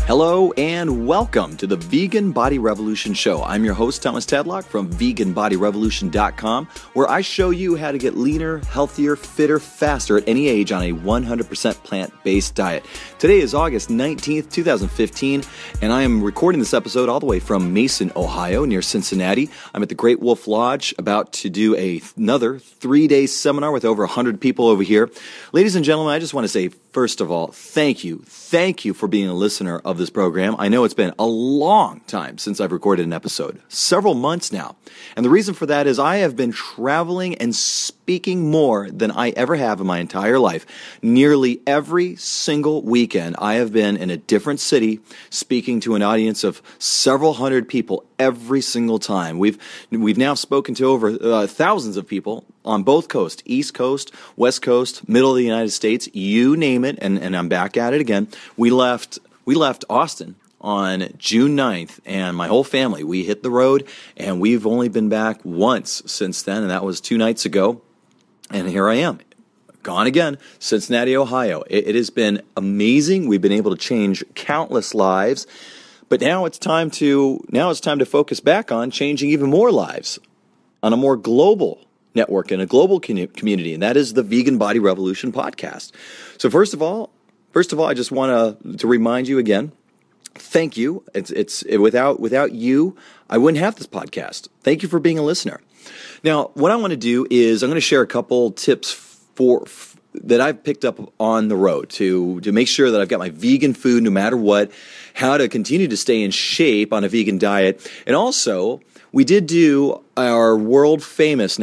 Hello and welcome to the Vegan Body Revolution Show. I'm your host, Thomas Tedlock from VeganBodyRevolution.com, where I show you how to get leaner, healthier, fitter, faster at any age on a 100% plant-based diet. Today is August 19th, 2015, and I am recording this episode all the way from Mason, Ohio, near Cincinnati. I'm at the Great Wolf Lodge, about to do another 3-day seminar with over 100 people over here. Ladies and gentlemen, I just want to say, first of all, thank you for being a listener of this program. I know it's been a long time since I've recorded an episode, several months now. And the reason for that is I have been traveling and speaking more than I ever have in my entire life. Nearly every single weekend, I have been in a different city speaking to an audience of several hundred people every single time. We've now spoken to over thousands of people on both coasts, East Coast, West Coast, middle of the United States, you name it, and I'm back at it again. We left Austin on June 9th, and my whole family, we hit the road, and we've only been back once since then, and that was 2 nights ago, and here I am. Gone again, Cincinnati, Ohio. It has been amazing. We've been able to change countless lives, but now it's time to focus back on changing even more lives on a more global network and a global community, and that is the Vegan Body Revolution podcast. So first of all, I just want to remind you again, thank you. It's without you, I wouldn't have this podcast. Thank you for being a listener. Now, what I want to do is I'm going to share a couple tips that I've picked up on the road to make sure that I've got my vegan food no matter what, how to continue to stay in shape on a vegan diet, and also we did do our world famous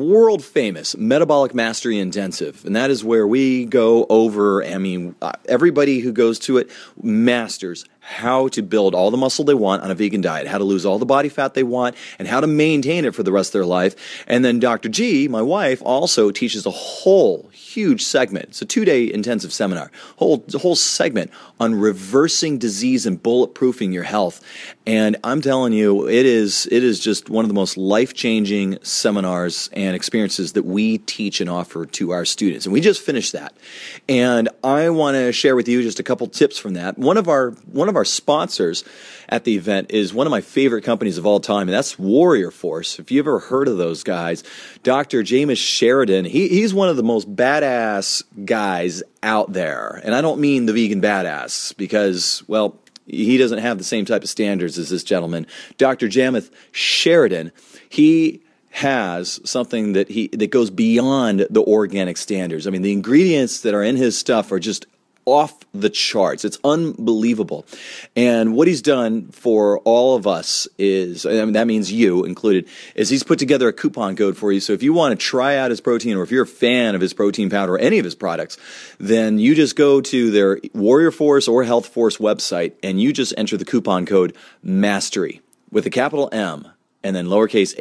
Metabolic Mastery Intensive, and that is where we go over, everybody who goes to it masters how to build all the muscle they want on a vegan diet, how to lose all the body fat they want, and how to maintain it for the rest of their life. And then Dr. G, my wife, also teaches a whole huge segment. It's a 2-day intensive seminar, whole segment on reversing disease and bulletproofing your health. And I'm telling you, it is just one of the most life-changing seminars and experiences that we teach and offer to our students. And we just finished that. And I want to share with you just a couple tips from that. One of our sponsors at the event is one of my favorite companies of all time, and that's Warrior Force. If you've ever heard of those guys, Dr. James Sheridan, he's one of the most badass guys out there. And I don't mean the vegan badass because, well, he doesn't have the same type of standards as this gentleman. Dr. James Sheridan, he has something that goes beyond the organic standards. I mean, the ingredients that are in his stuff are just off the charts. It's unbelievable. And what he's done for all of us is, that means you included, is he's put together a coupon code for you. So if you want to try out his protein, or if you're a fan of his protein powder or any of his products, then you just go to their Warrior Force or Health Force website and you just enter the coupon code MASTERY with a capital M and then lowercase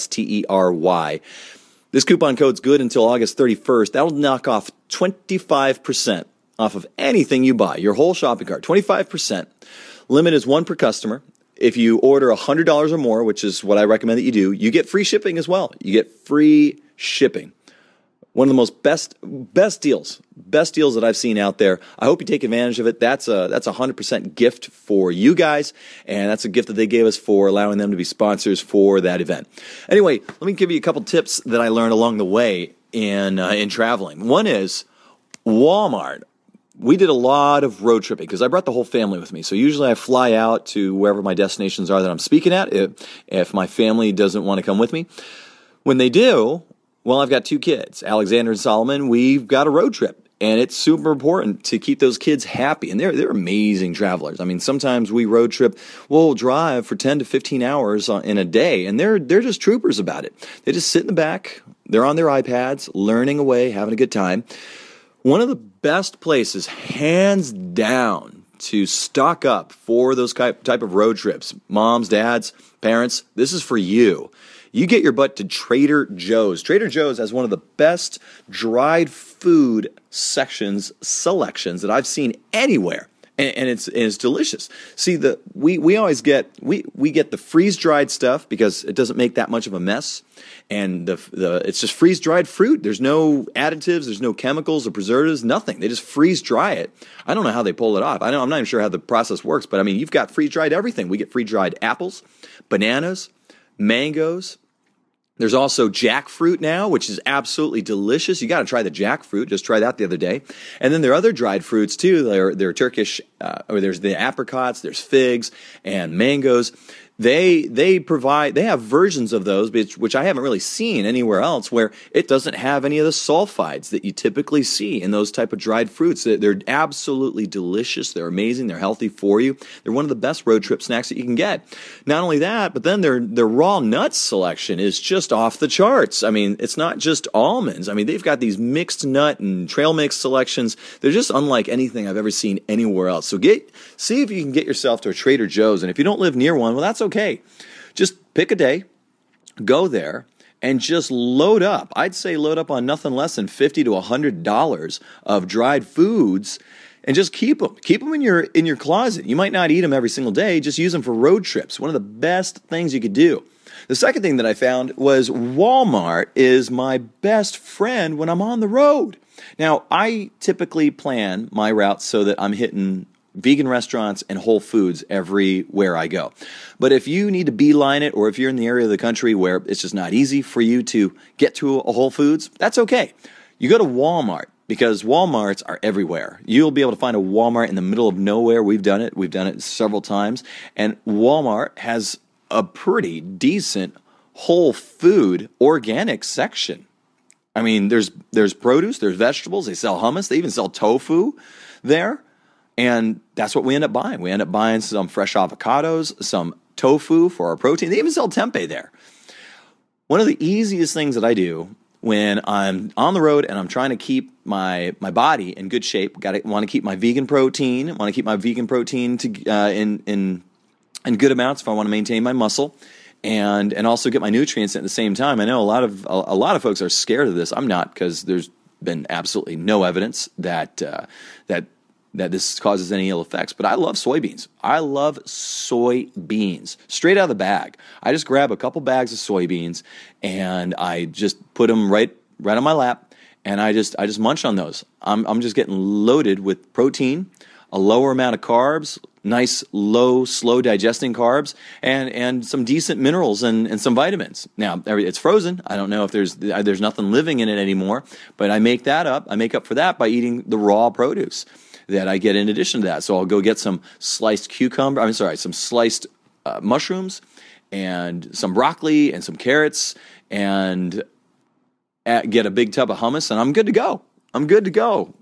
ASTERY. This coupon code's good until August 31st. That'll knock off 25% off of anything you buy, your whole shopping cart, 25%. Limit is 1 per customer. If you order $100 or more, which is what I recommend that you do, you get free shipping as well. You get free shipping. One of the most best deals that I've seen out there. I hope you take advantage of it. That's a 100% gift for you guys, and that's a gift that they gave us for allowing them to be sponsors for that event. Anyway, let me give you a couple tips that I learned along the way in traveling. One is Walmart. We did a lot of road tripping because I brought the whole family with me. So usually I fly out to wherever my destinations are that I'm speaking at if my family doesn't want to come with me. When they do, well, I've got 2 kids, Alexander and Solomon. We've got a road trip, and it's super important to keep those kids happy. And they're amazing travelers. I mean, sometimes we road trip, we'll drive for 10 to 15 hours in a day, and they're just troopers about it. They just sit in the back. They're on their iPads, learning away, having a good time. One of the best places, hands down, to stock up for those type of road trips, moms, dads, parents, this is for you. You get your butt to Trader Joe's. Trader Joe's has one of the best dried food selections that I've seen anywhere. And it's delicious. See, we always get we get the freeze dried stuff because it doesn't make that much of a mess, and it's just freeze dried fruit. There's no additives, there's no chemicals or preservatives, nothing. They just freeze dry it. I don't know how they pull it off. I'm not even sure how the process works, but I mean, you've got freeze dried everything. We get freeze dried apples, bananas, mangoes. There's also jackfruit now, which is absolutely delicious. You got to try the jackfruit. Just tried that the other day. And then there are other dried fruits too. They're Turkish, or there's the apricots, there's figs and mangoes. They have versions of those, which I haven't really seen anywhere else, where it doesn't have any of the sulfides that you typically see in those type of dried fruits. They're absolutely delicious. They're amazing. They're healthy for you. They're one of the best road trip snacks that you can get. Not only that, but then their raw nuts selection is just off the charts. I mean, it's not just almonds. I mean, they've got these mixed nut and trail mix selections. They're just unlike anything I've ever seen anywhere else. So see if you can get yourself to a Trader Joe's. And if you don't live near one, well, that's okay. Just pick a day, go there, and just load up. I'd say load up on nothing less than $50 to $100 of dried foods, and just keep them. Keep them in your closet. You might not eat them every single day. Just use them for road trips. One of the best things you could do. The second thing that I found was Walmart is my best friend when I'm on the road. Now, I typically plan my routes so that I'm hitting vegan restaurants and Whole Foods everywhere I go. But if you need to beeline it, or if you're in the area of the country where it's just not easy for you to get to a Whole Foods, that's okay. You go to Walmart, because Walmarts are everywhere. You'll be able to find a Walmart in the middle of nowhere. We've done it several times. And Walmart has a pretty decent whole food organic section. I mean, there's produce, there's vegetables, they sell hummus, they even sell tofu there. And that's what we end up buying. We end up buying some fresh avocados, some tofu for our protein. They even sell tempeh there. One of the easiest things that I do when I'm on the road and I'm trying to keep my body in good shape, want to keep my vegan protein, in good amounts if I want to maintain my muscle, and also get my nutrients at the same time. I know a lot of folks are scared of this. I'm not, because there's been absolutely no evidence that this causes any ill effects. But I love soybeans. I love soybeans straight out of the bag. I just grab a couple bags of soybeans and I just put them right on my lap, and I just munch on those. I'm just getting loaded with protein, a lower amount of carbs, nice low, slow digesting carbs, and some decent minerals and some vitamins. Now, it's frozen. I don't know if there's nothing living in it anymore, but I make up for that by eating the raw produce that I get in addition to that. So I'll go get some sliced some sliced mushrooms and some broccoli and some carrots, and get a big tub of hummus, and I'm good to go.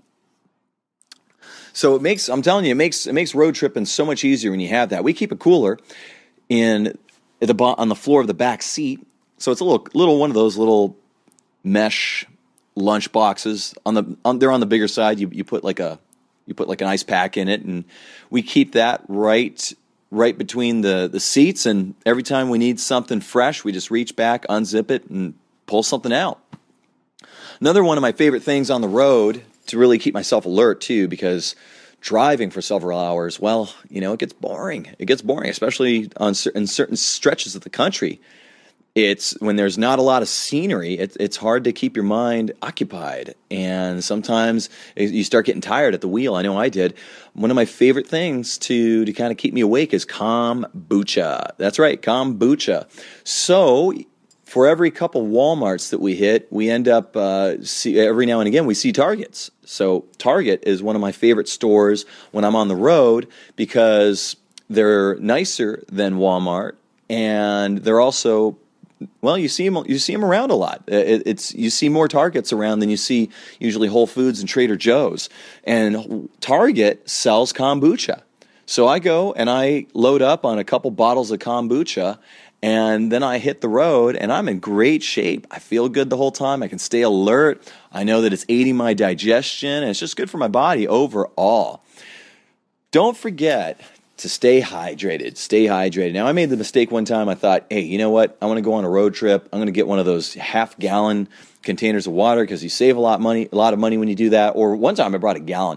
So I'm telling you, it makes road tripping so much easier when you have that. We keep a cooler on the floor of the back seat, so it's a little one of those little mesh lunch boxes. They're on the bigger side. You put like an ice pack in it, and we keep that right between the seats. And every time we need something fresh, we just reach back, unzip it, and pull something out. Another one of my favorite things on the road, to really keep myself alert too, because driving for several hours, well, it gets boring. It gets boring, especially in certain stretches of the country. It's when there's not a lot of scenery, it's hard to keep your mind occupied. And sometimes you start getting tired at the wheel. I know I did. One of my favorite things to kind of keep me awake is kombucha. That's right, kombucha. So for every couple Walmarts that we hit, we end up, every now and again, we see Targets. So Target is one of my favorite stores when I'm on the road, because they're nicer than Walmart, and they're also, well, you see them around a lot. You see more Targets around than you see usually Whole Foods and Trader Joe's. And Target sells kombucha. So I go and I load up on a couple bottles of kombucha, and then I hit the road, and I'm in great shape. I feel good the whole time. I can stay alert. I know that it's aiding my digestion, and it's just good for my body overall. Don't forget to stay hydrated. Stay hydrated. Now, I made the mistake one time. I thought, hey, you know what? I want to go on a road trip. I'm going to get one of those half-gallon containers of water, because you save a lot of money when you do that. Or one time I brought a gallon.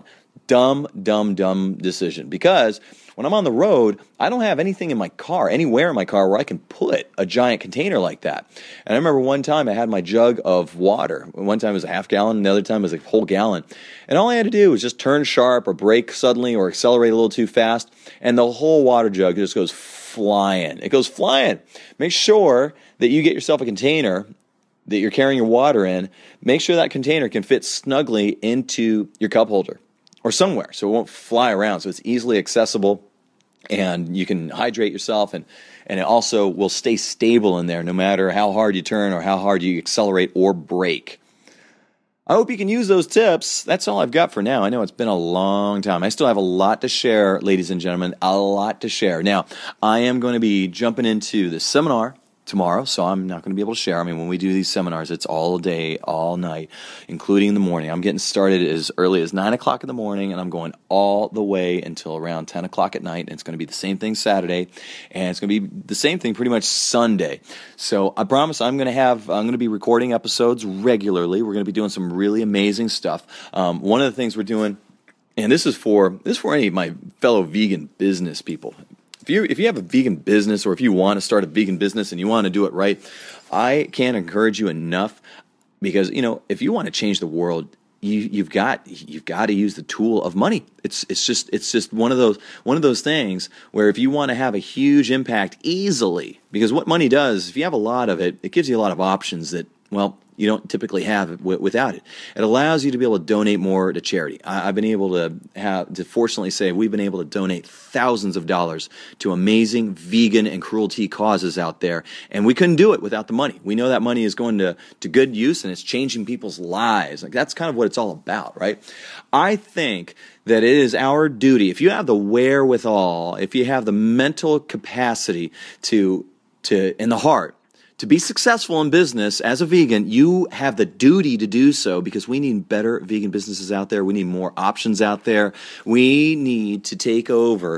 Dumb decision. Because when I'm on the road, I don't have anything in my car, anywhere in my car where I can put a giant container like that. And I remember one time I had my jug of water. One time it was a half gallon, and the other time it was a whole gallon. And all I had to do was just turn sharp or brake suddenly or accelerate a little too fast, and the whole water jug just goes flying. It goes flying. Make sure that you get yourself a container that you're carrying your water in. Make sure that container can fit snugly into your cup holder or somewhere so it won't fly around, so it's easily accessible and you can hydrate yourself, and it also will stay stable in there no matter how hard you turn or how hard you accelerate or brake. I hope you can use those tips. That's all I've got for now. I know it's been a long time. I still have a lot to share, ladies and gentlemen, a lot to share. Now, I am going to be jumping into the seminar tomorrow, so I'm not going to be able to share. I mean, when we do these seminars, it's all day, all night, including in the morning. I'm getting started as early as 9 o'clock in the morning, and I'm going all the way until around 10 o'clock at night, and it's going to be the same thing Saturday, and it's going to be the same thing pretty much Sunday. So I promise I'm going to be recording episodes regularly. We're going to be doing some really amazing stuff. One of the things we're doing, and this is for any of my fellow vegan business people. If you have a vegan business, or if you want to start a vegan business and you want to do it right, I can't encourage you enough, because if you want to change the world, you've got to use the tool of money. It's just one of those things where if you want to have a huge impact easily, because what money does, if you have a lot of it, it gives you a lot of options that, well, you don't typically have without it. It allows you to be able to donate more to charity. I've been able to fortunately say we've been able to donate thousands of dollars to amazing vegan and cruelty causes out there, and we couldn't do it without the money. We know that money is going to good use, and it's changing people's lives. Like, that's kind of what it's all about, right? I think that it is our duty, if you have the wherewithal, if you have the mental capacity to in the heart, to be successful in business as a vegan, you have the duty to do so, because we need better vegan businesses out there. We need more options out there. We need to take over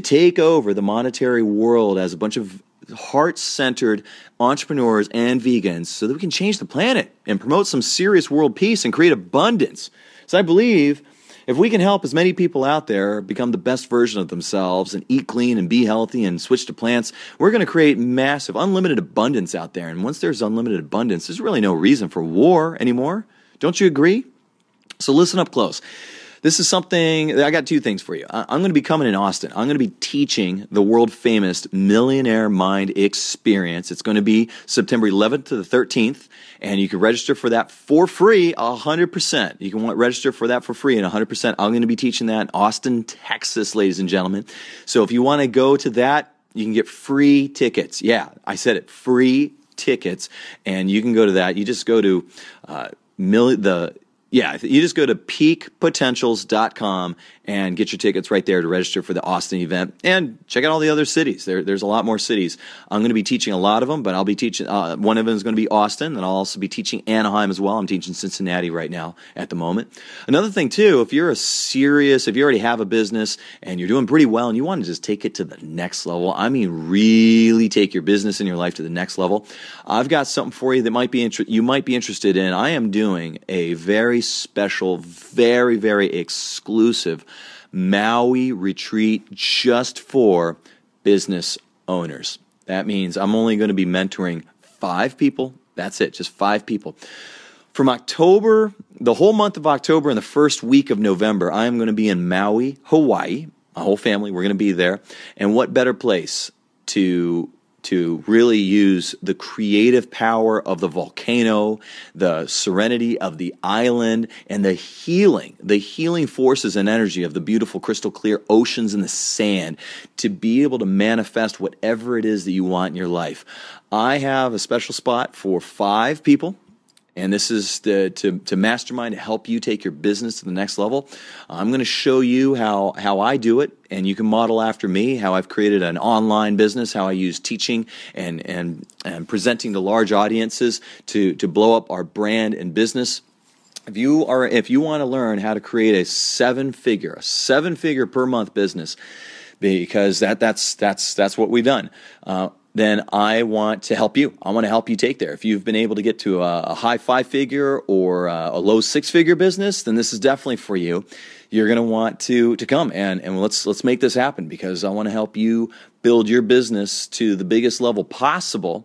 the monetary world as a bunch of heart-centered entrepreneurs and vegans, so that we can change the planet and promote some serious world peace and create abundance. So I believe if we can help as many people out there become the best version of themselves and eat clean and be healthy and switch to plants, we're going to create massive, unlimited abundance out there. And once there's unlimited abundance, there's really no reason for war anymore. Don't you agree? So listen up close. This is something, I got two things for you. I'm going to be coming in Austin. I'm going to be teaching the world-famous Millionaire Mind Experience. It's going to be September 11th to the 13th, and you can register for that for free 100%. You can register for that for free and 100%. I'm going to be teaching that in Austin, Texas, ladies and gentlemen. So if you want to go to that, you can get free tickets. Yeah, I said it, free tickets, and you can go to that. You just go to you just go to peakpotentials.com and get your tickets right there to register for the Austin event, and check out all the other cities. There's a lot more cities. I'm going to be teaching a lot of them, but I'll be teaching, one of them is going to be Austin, and I'll also be teaching Anaheim as well. I'm teaching Cincinnati right now at the moment. Another thing too, if you already have a business and you're doing pretty well and you want to just take it to the next level, I mean really take your business and your life to the next level, I've got something for you that you might be interested in. I am doing a very special, very, very exclusive Maui retreat just for business owners. That means I'm only going to be mentoring 5 people. That's it, just 5 people. From October, the whole month of October and the first week of November, I am going to be in Maui, Hawaii. My whole family, we're going to be there. And what better place to really use the creative power of the volcano, the serenity of the island, and the healing forces and energy of the beautiful crystal clear oceans and the sand to be able to manifest whatever it is that you want in your life. I have a special spot for 5 people. And this is to mastermind, to help you take your business to the next level. I'm going to show you how I do it, and you can model after me, how I've created an online business, how I use teaching and presenting to large audiences to blow up our brand and business. If you want to learn how to create a 7-figure per month business, because that's what we've done. then I want to help you. I want to help you take there. If you've been able to get to a high 5-figure or a low 6-figure business, then this is definitely for you. You're going to want to come and let's make this happen, because I want to help you build your business to the biggest level possible.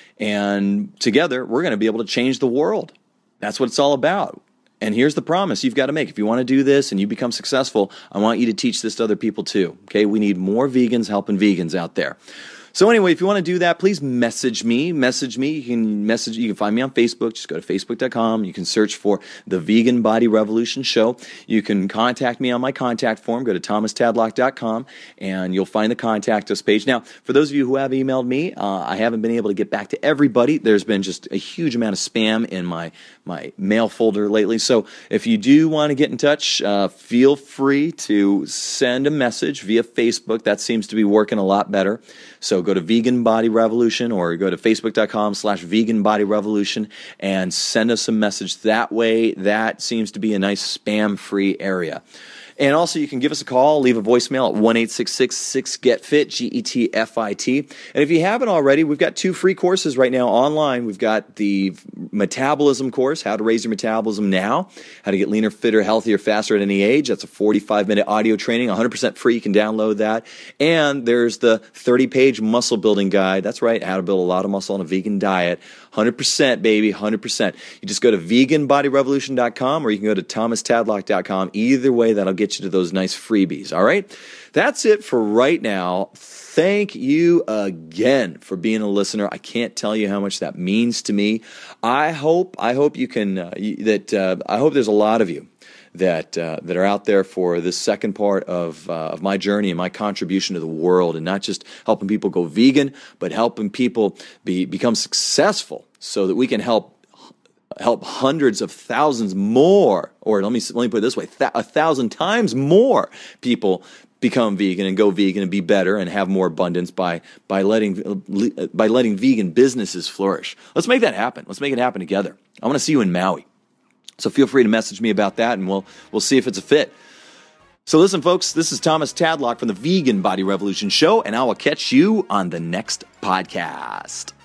And together, we're going to be able to change the world. That's what it's all about. And here's the promise you've got to make. If you want to do this and you become successful, I want you to teach this to other people too. Okay? We need more vegans helping vegans out there. So anyway, if you want to do that, please message me. You can find me on Facebook. Just go to facebook.com. You can search for the Vegan Body Revolution Show. You can contact me on my contact form. Go to thomastadlock.com and you'll find the contact us page. Now, for those of you who have emailed me, I haven't been able to get back to everybody. There's been just a huge amount of spam in my mail folder lately. So if you do want to get in touch, feel free to send a message via Facebook. That seems to be working a lot better. So go to Vegan Body Revolution or go to facebook.com/Vegan Body Revolution and send us a message that way. That seems to be a nice spam-free area. And also, you can give us a call, leave a voicemail at 1-866-6-GET-FIT, G-E-T-F-I-T. And if you haven't already, we've got 2 free courses right now online. We've got the metabolism course, how to raise your metabolism now, how to get leaner, fitter, healthier, faster at any age. That's a 45-minute audio training, 100% free. You can download that. And there's the 30-page muscle building guide. That's right, how to build a lot of muscle on a vegan diet. 100%, baby, 100%. You just go to veganbodyrevolution.com or you can go to thomastadlock.com. Either way, that'll get you to those nice freebies, all right? That's it for right now. Thank you again for being a listener. I can't tell you how much that means to me. I hope you can, I hope there's a lot of you that are out there for this second part of my journey and my contribution to the world, and not just helping people go vegan, but helping people become successful so that we can help hundreds of thousands more, or let me put it this way, 1,000 times more people become vegan and go vegan and be better and have more abundance by letting vegan businesses flourish. Let's make that happen. Let's make it happen together. I want to see you in Maui. So feel free to message me about that, and we'll see if it's a fit. So listen, folks, this is Thomas Tadlock from the Vegan Body Revolution Show, and I will catch you on the next podcast.